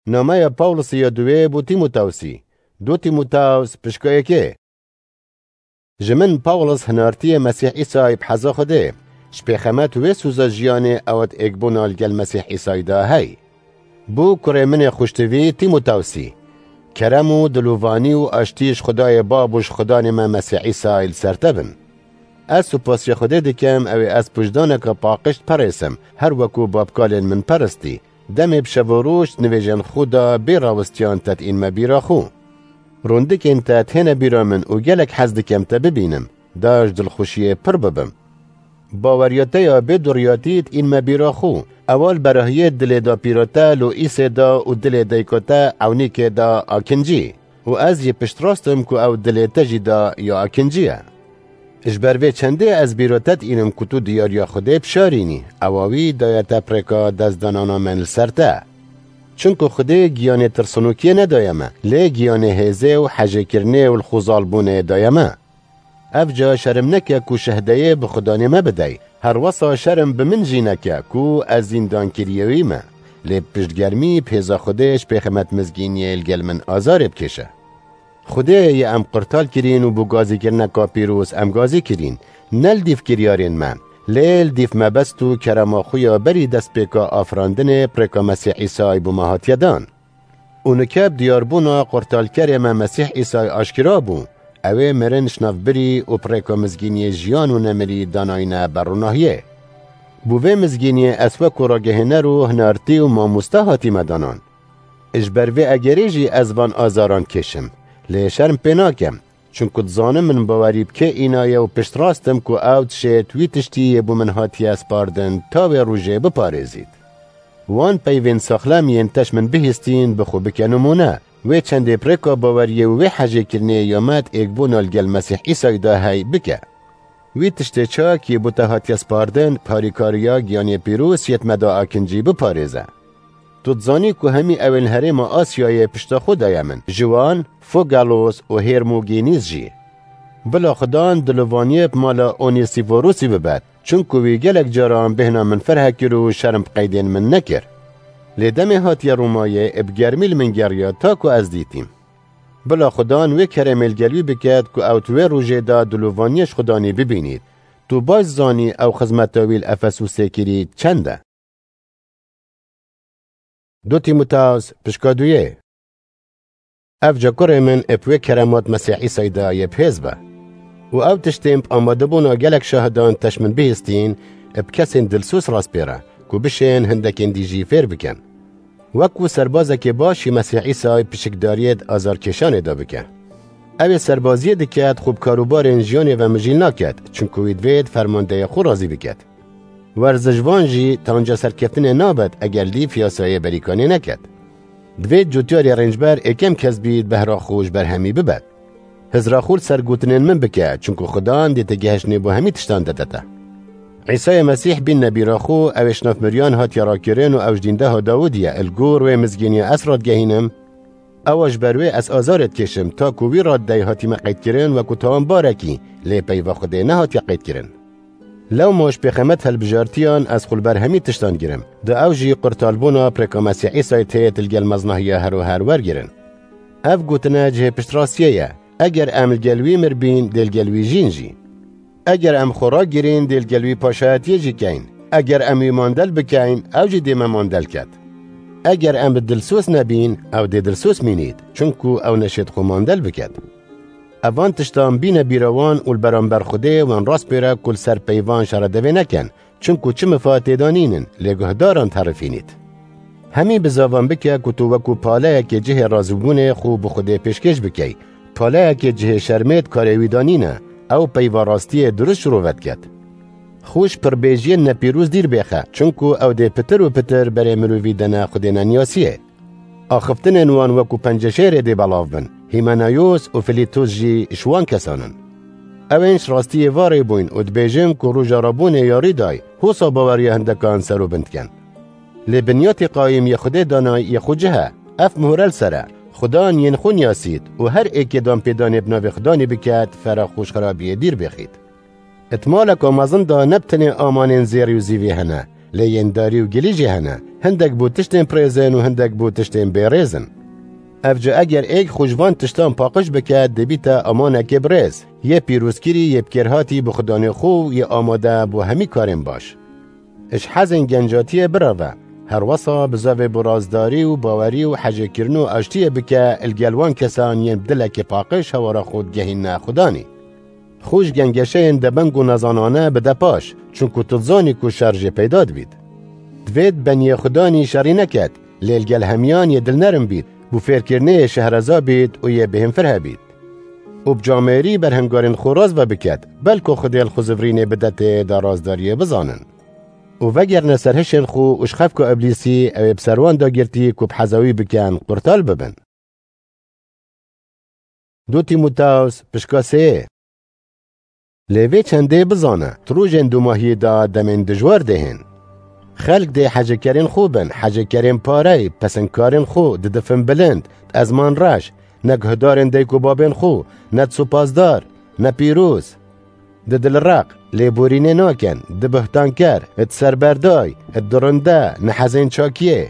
نامه پاولس یا دوی بو تیموتاوسی دو تیموتاوس پشکایه که جمن پاولس هنارتی مسیح عیسی بحزا خوده شپیخمت و سوزا جیانه اوت اگبونال گل مسیح عیسی دا هی بو کره من خوشتوی تیموتاوسی کرم و دلووانی و اشتیش خدای بابوش خدا نما مسیح عیسی سرتبن از سپاسی خوده دکم او از پجدانه که پاقشت پرسم هر وکو بابکالین من پرستی دم بشوروش نویجن خدا بیراوستیان تت این مبیرا خو روندک این تت هنه بیرا من و گلک حزدکم تا ببینم داش دلخوشی پر ببم باوریاته یا بدوریاتیت این مبیرا خو اول براهیه دل دا پیروتا لو ایسه دا و دل دایکوتا اونی که دا آکنجی و از یه پشت راستم که او دل تجی دا یا آکنجیه اجبروی چنده از بیروتت اینم کتو دیاریا خوده بشارینی اواوی دایتا پرکا دزدانانا من سرته چونکو خوده گیانه ترسنوکیه ندایمه لی گیانه هزه و حجه کرنه و الخوزالبونه دایمه اف جا شرم نکه کو شهدهیه بخدانه مبدهی هر وصا شرم بمن جی نکه کو از زندان کریوی ما لی پشتگرمی پیزا خودش پیخمت مزگینیه الگل من آزار بکشه خوده یه ام قرطال کرین و بو گازی کرنه کا پیروس ام گازی کرین نل دیف کریارین من لیل دیف مبستو کرما خویا بری دست پیکا آفراندن پرکا مسیح عیسی بو مهاتیه دان اونکب دیاربونا قرطال کرم مسیح عیسی آشکرا بو اوه مرن شناف بری و پرکا مزگینی جیان و نمری داناینه بروناهیه بوه مزگینی اسوکو را گهنه رو هنارتی و ماموسته هاتی مدانان اجبروه اگریجی از وان آزاران کشم لی شرم پیناکم چون کد زانم من باوریب که اینایه و پشت راستم که اوت شه توی تشتیه بو من هاتی اسپاردن تا و روژه بپارزید وان پیوین ساخلم ینتش من بهستین بخو بکنمونه و چند پرکا باوریه و حجه کرنه یامت اگبونال گل مسیح عیسی دا هی بکه وی تشته چا که بوتا هاتی اسپاردن پاریکاریا گیانی پیروس یت مدا آکنجی بپارزه تودزانی که همی اول هرم آسیای پشتا خودای من جوان، فوگالوس و هرموگینیز جی بلا خدان دلوانیه مالا اونیسیفوروسی ببد چون که وی گلک جاران بهنا من فرح کرو شرم قیدین من نکر لیدم هاتی رومایه ابگرمیل من گریا تا که از دیتیم بلا خدان وی کرمیل گلوی بکد که اوتوی روژه دا دلوانیش خدانی ببینید تو باز زانی او خزمت تاویل افسو سکری چنده دو تیموتاوس پشکادویه اف جاکر من اپوی کرامات مسیح عیسی دا یه پیزبه و او تشتیم آماده بونا گلک شاهدان تشمن بیستین اب کسین دلسوس راست بیره که بشین هندکین دیجی فیر بکن وکو سربازه که باشی مسیح عیسی پشکداریت آزار کشانه دا بکن او سربازیه دکت خوب کاروبار انجیانه و مجیل ناکد چون کویدوید فرمانده خو رازی بکد ورزشوان جی تانجا سرکفتن نابد اگر لی فیاسای بریکانی نکد دوید جوتیاری رنجبر اکم کس بید بهرا خوش بر همی ببد هزرا خول سرگوتنین من بکد چونکو خدان دیت گهشنی بو همی تشتان دادتا عیسی مسیح بین نبی را خو اوشناف مریان هات یرا کرن و اوجدینده ها داودیه الگور و مزگینی اسراد گهینم اوش بروی از آزارت کشم تا کووی راد دی هاتی مقید کرن و کتاوان بارکی لی پیوا خوده نه هاتی قید کرن لو موش بخمت هالبجارتیان از خل برهمی تشتان گیرم دا اوجی قرطالبونا پرکا مسیح عیسی تیت الگل مزناهیه هر و هر ورگیرن اف گوتنا جه پشتراسیه اگر ام الگلوی مربین دل گلوی جینجی اگر ام خورا گیرین دل گلوی پاشایتی جی کین اگر ام ایماندل بکین اوجی دیم ماندل کد اگر ام دلسوس نبین او دلسوس مینید چونکو او نشد خو ماندل بکد اوان تشتان بین بیروان و البرانبر خوده وان راست بیره کل سر پیوان شردوه نکن چونکو چه مفاته دانینن لگهداران طرفینید همی بزاوان بکه کتو وکو پاله که جه رازبون خوب خوده پیشکش بکی پاله که جه شرمید کاروی دانینه او پیوان راستی درست شروعت کد خوش پر بیجین نپیروز دیر بخه چونکو او ده پتر و پتر بره مرووی دنه خوده ننیاسیه آخفتن وان وکو پنجشیر ده بلاف بن هیمانایوس و فلیتوس جی شوان کسانن اوینش راستی واری بوین و دبیجم که روژا رابون یاری دای حوصا باوری هندکان سرو بند کن لبنیات قایم یخوده دانای یخو جهه اف مهرل سره خدان ین خون یاسید و هر ایک دان پیدان ابنا خدانی بکد فرا خوش خرابی دیر بخید اتمالک آمازن دا نبتنی آمانین زیر و زیوی هنه لین داری و گلیجی هنه هندک بو تشتین پریزن و هندک بو تشتین بیریزن. افجا اگر ایک خوشوان تشتان پاقش بکد دبیتا امانه که بریز، یه پیروزگیری یه بکرهاتی بخدان خو یه آماده بو همی کارم باش. اش حزن گنجاتی براوه، هر وصا بزاوه برازداری و باوری و حجه کرنو اشتیه بکه الگلوان کسان ین بدلک پاقش هوارا خود گهین خدانی. خوش گنگشه دبنگ و نزانانه بده پاش، چونکو تزانی کو شرج پیداد بید. دوید بنی خدانی شری نکد، لیلگل همیان یه دل نرم بید، بو فیرکرنه شهرزا بید و یه بهم فره بید. و بجامعری برهنگارن خوراز و بکد، بلکو خودیل خوزورین بدت درازداری بزانن. و وگر نسرهشن خو اشخف که ابلیسی او بسروان دا گرتی که بحزاوی بکن قرطال ببن. 2 تیموتائوس پشکا 3 لیوی چنده بزانه تروجن 2 ماهی دا دمین دجوار دهن. خلق ده حجه کرین خوبن، حجه کرین پاره، پسنکارین خو، دفن بلند، ازمان راش، نگهدارن ده کبابین خو، ند سپاسدار، نپیروز، ده دل رق، لیبورینه ناکن، ده بهتانکر، ات سربردای، ات درنده، نحزین چاکیه،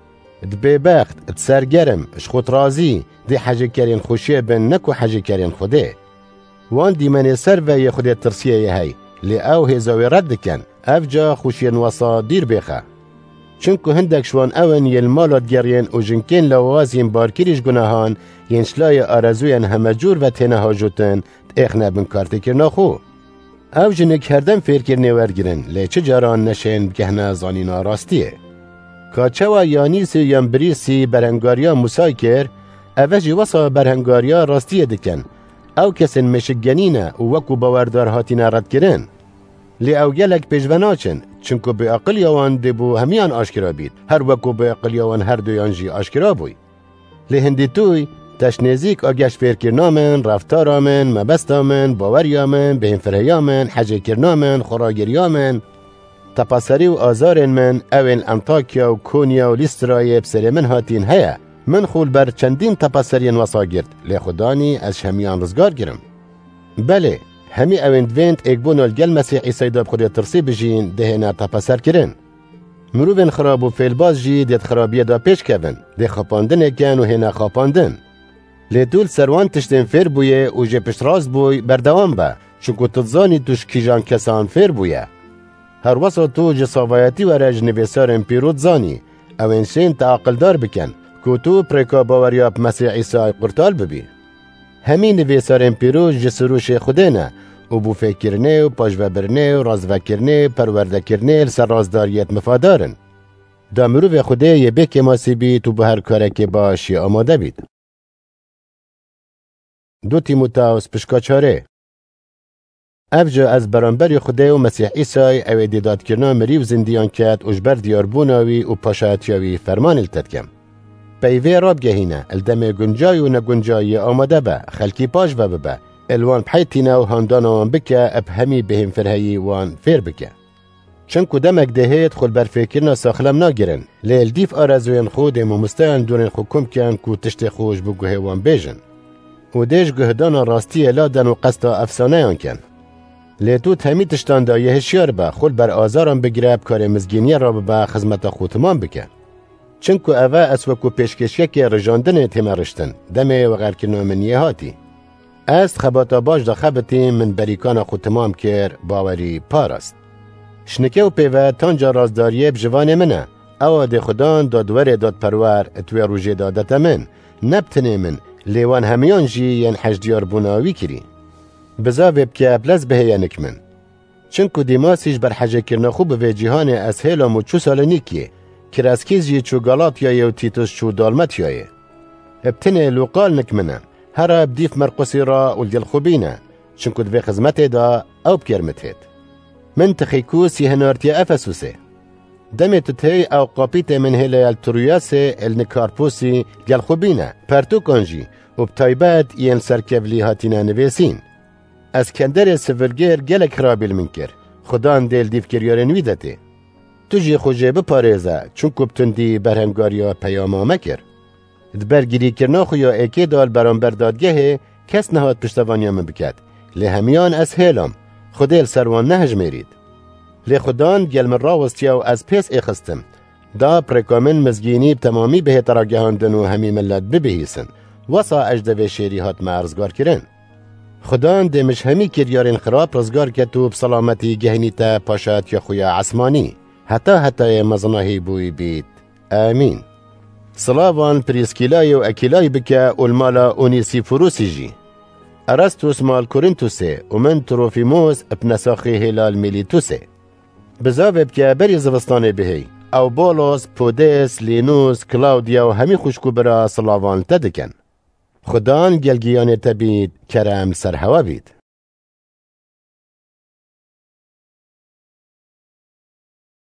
ات بیبخت، ات سرگرم، اشخوت رازی، ده حجه کرین خوشیه بن نکو حجه کرین خوده. وان دیمن سر و یه خود ترسیه یه هی، لی او هزاوی رد کن، افجا خوشین وصا دیر بخه. چونکو هندک شوان اون یل مالات گرین و جنکین لوازین بارکیریش گناهان ین شلای آرزوین همه جور و تنه هاجوتن اخنه بن کارتی کرنا خو. او جنک هردم فیر کرنه ورگرن لی چه جاران نشین بگهنه زانینا راستیه. کاچوا یانیسی یم بریسی برهنگاریا موسای کر اوجی وصا برهنگاریا راستیه دکن. او کسین مشگنینه و وکو باوردار هاتینه رد کرن. لی او گلک پیجوناچن چونکو به عقل یوان دبو همیان آشکرا بید هر وکو به عقل یوان هر دویان جی آشکرا بوی. لی هندی توی تشنیزیک آگش فیر کرنامن، رفتارامن، مبستامن، باوریامن، بهم فرهیامن، حجه کرنامن، خوراگریامن، تپاسری و آزارن من اوین انطاکیا و کونیا و لیسترای بسر من هاتین هیا من خول بر چندین تپاسرین وصا گرد لی خدانی از همیان رزگار گرم. بله همی اوین دوینت اگبون الگل مسیح عیسی داب خود ترسی بجین دهینا تپاسر کرن. مروفن خراب و فیلباز جی دید خرابیه دا پیش کون ده خاپاندن اکن و هینا خاپاندن. لی دول سروان تشتین فیر بویه و جه پشتراز بوی بردوام با چونکو تتزانی توش کیجان کسان فیر بویه. هر وصا تو جساوایتی و رج نویسارن پیرود زانی اوین شین تا عقلدار بکن که تو پریکا باوریاب مسیح عیسی قرطال ببی. همین نویسارن پیروز جسروش خوده نه و بو فکرنه و پاجوبرنه و رازوکرنه پرورده کرنه لسر رازداریت مفادارن. دا مروف خوده یه بک ماسی بید و به هر کاره که باشی آماده بید. 2 تیموتائوس پشکا 4 افجا از برانبری خوده و مسیح عیسی او دیداد کرنا مریو زندیان کد اجبر دیاربوناوی و پاشایتیاوی فرمان التد کم. پیوه راب گهینه الدم گنجای و نگنجای آماده با خلکی پاش و ببا الوان بحیتینا و هاندانوان بکه اب همی بهم فرهی وان فیر بکه. چنکو دمک دهید خل بر فکرنا ساخلم ناگرن لیل دیف آرزوین خود و مستعن دورن خو کم کن کو تشت خوش بگوه وان بیجن و دیش گهدان راستی لادن و قصد افسانه آن کن. لیتو تمی تشتان دا یه هشیار با خل بر آزاران بگرب کار مزگینی را با خدمت خودمان بکن. چنکو اوه اسوکو پیشکشیه که رجاندن تیمرشتن دمه و غرکنو منیه هاتی. است خباتا باش دا خبتی من بریکان خود تمام کر باوری پاراست. شنکه و پیوه تانجا رازداریه بجوان منه او ده خدان دادور داد پرور اتوی روژه دادت من نبتنه من لیوان همیان جی ین حجدیار بوناوی کری. بزا ببکه بلز بهیانک من. چنکو دیماسیش بر حجه کرنا خوب به جیهان از هیلام و چو سالنیکیه کراسکیزی چو گالاطیای و تیتوس چو دالماتیای. ابتنه لوقال نکمنه هر بدیف مرقسی را و الگل خوبینه چنکو دوی خزمت دا او بکرمتید. من تخیکوس یهنارتی افسوسه. دمت تهی او قاپیت من هلی الترویاس النکارپوسی گل خوبینه پرتو کنجی و بتایبت ین سرکولی هاتینه نویسین. از کندر سفرگر گلک رابیل منکر خدان دیل دیف کریارن ویدته. تو جی خوجه بپارێزە چونکو بتوندی بەرهەمگاریە پەیاما مەکر. دبەرگیریکردنا خویا ئێکێ دال بەرامبەر دادگەهێ کەس نەهات پشتەوانیا من بکات. لێ هەمیان ئەس هێڵام خودێ سەروان نەهژمێرید. لێ خودان گەل من ڕاوەستیا و ئەس پێس ئێخستم. دا پرکامن مزگینی بتمامی به تراگهاندن و همی ملت ببهیسن وصا اجده شیری هات مرزگار کرن. خدان دمش همی کریارین خراب رزگار کتو بسلامتی گهنی تا پاشات یا خویا عثمانی حتی مزناهی بوی بید. آمین. صلاوان پریسکیلای و اکیلای بکه المالا اونیسی فروسی جی. ارستوس مال کورنتوسه و من تروفیموس ابنساخی هلال میلیتوسه. بزاوه بکه بری زوستانه بهی. او بولس، پودس، لینوس، کلاودیا و همی خوشکو برا صلاوان تدکن. خدان گلگیان تبید کرم سرهوا بید.